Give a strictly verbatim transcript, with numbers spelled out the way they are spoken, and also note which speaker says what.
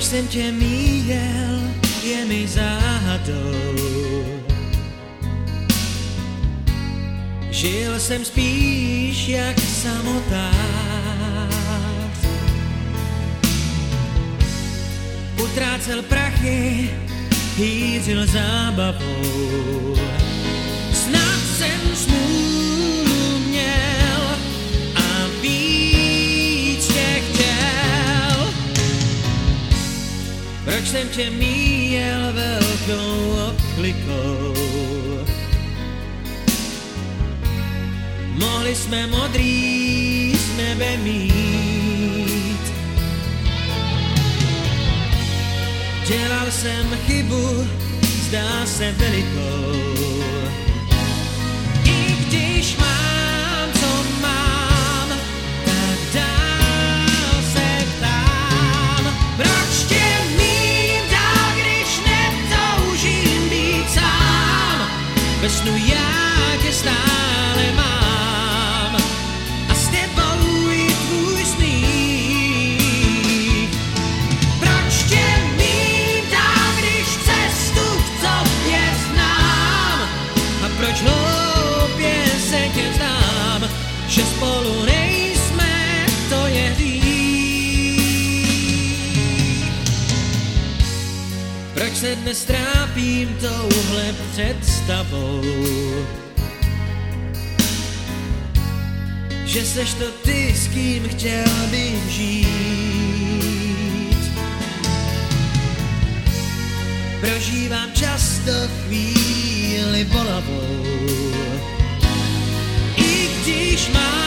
Speaker 1: Proč jsem tě míjel, je mi záhadou. Žil jsem spíš jak samotár. Utrácel prachy, hýřil zábavou. Snad jsem smůlu měl a víc tě chtěl. Proč jsem tě míjel velkou obklikou? Mohli jsme modrý z nebe mít. Dělal jsem chybu, zdá se velikou. I když mám, co mám, tak dál se ptám. Proč tě mít dál, když netoužím být sám? Ve snu já tě stále mám. Proč hloupě se tě vzdám, že spolu nejsme, to je hřích. Proč se dnes trápím touhle představou, že seš to ty, s kým chtěl bych žít. Prožívám často chvíli bolavou, i když mám